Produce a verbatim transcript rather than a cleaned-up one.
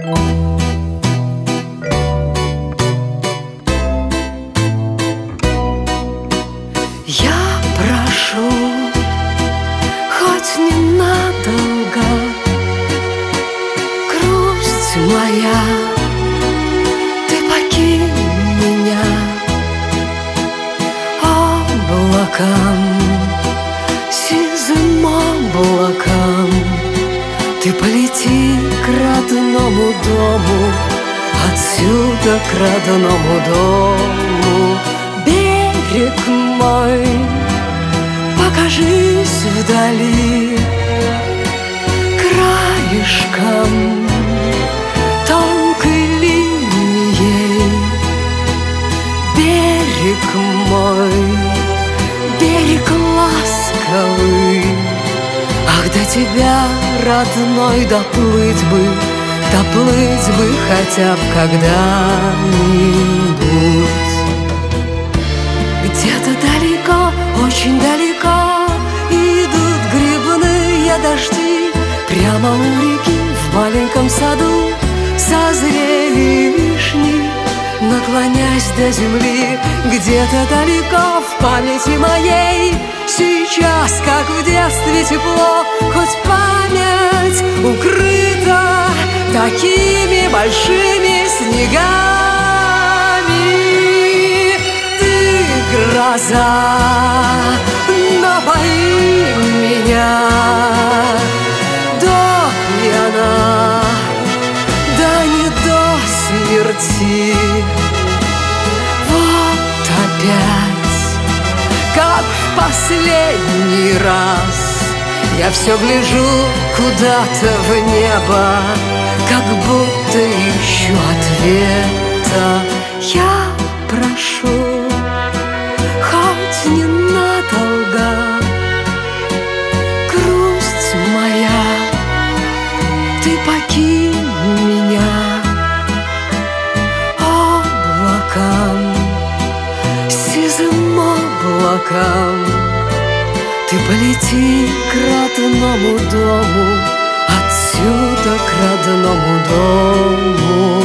Я прошу, хоть ненадолго, грусть моя, ты покинь меня. Облакам, сизым облакам, ты полети к родному дому, отсюда к родному дому. Берег мой, покажись вдали краешком тонкой линией. Берег мой, берег ласковый, ах, до тебя, родной, доплыть бы, доплыть бы хотя бы когда-нибудь. Где-то далеко, очень далеко идут грибные дожди. Прямо у реки в маленьком саду созрели вишни. Наклонясь до земли, где-то далеко в памяти моей сейчас, как в детстве, тепло, хоть память укрыта такими большими снегами. Гроза, напои меня до пьяна, да не до смерти. Вот опять, как в последний раз, я все гляжу куда-то в небо, как будто ищу ответа. Я прошу, хоть ненадолго, грусть моя, ты покинь меня. Облакам, сизым облакам, ты полети к родному дому, отсюда к родному дому.